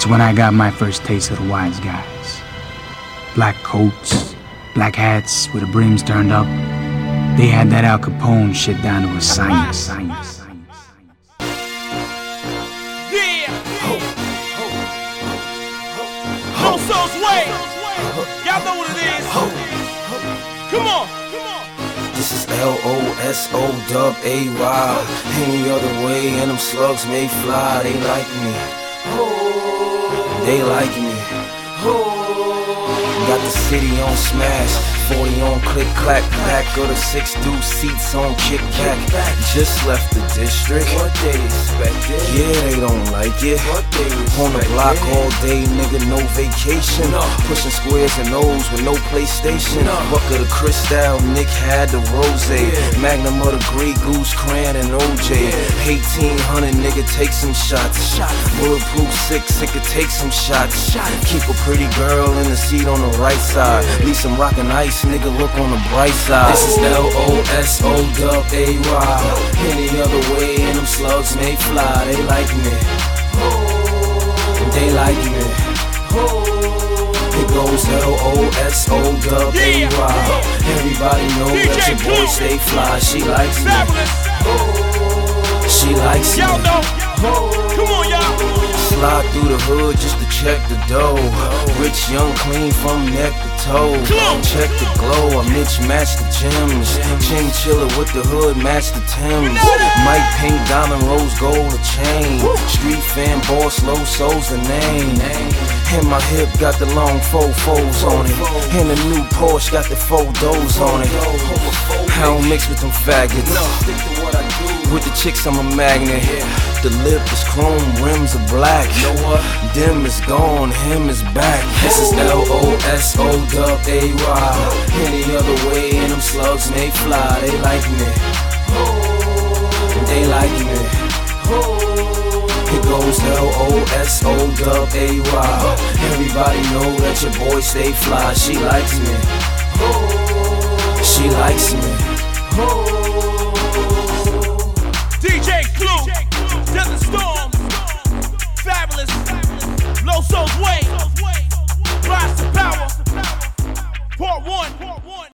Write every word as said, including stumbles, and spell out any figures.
when I got my first taste of the wise guys. Black coats, black hats with the brims turned up. They had that Al Capone shit down to a science. science. Yeah! No Soul's Way! Y'all know what it is. Come on! This is L O S O dub A Y. Any other way and them slugs may fly. They like me. They like me. Got the city on smash, forty on click clack, back of the six deuce seats on kick back. Just left the district. What they expected? Yeah, they don't like it. What they on the block all day, nigga, no vacation. Pushing squares and O's with no PlayStation. Buck of the Cristal, Nick had the Rose. Magnum of the Grey Goose, Cran and O J. eighteen hundred, nigga, take some shots. Bulletproof six, it could take some shots. Keep a pretty girl in the seat on the right side. Leave some rockin' ice, nigga, look on the bright side. This is L O S O dub A Y. Any other way and them slugs may fly. They like me. They like me. It goes L O S O dub A Y. Everybody know that your boy stay fly. She likes me. She likes me. Y'all know. Come on, y'all. Slide through the hood just to check the dough. Rich, young, clean from neck to toe. Check the glow, I Mitch match the gems. Chinchilla with the hood, match the Timbs. Mike Pink, diamond, rose gold, a chain. Street fan, boss, low soul's the name. And my hip got the long faux foes on it. And the new Porsche got the faux doors on it. I don't mix with them faggots. With the chicks I'm a magnet. The lip is chrome, rims are black. Dim is gone, him is back. This is L O S O dub A Y. Any other way and them slugs may fly. They like me. They like me. It goes L O S O dub A Y. Everybody know that your boy stay fly. She likes me. She likes me.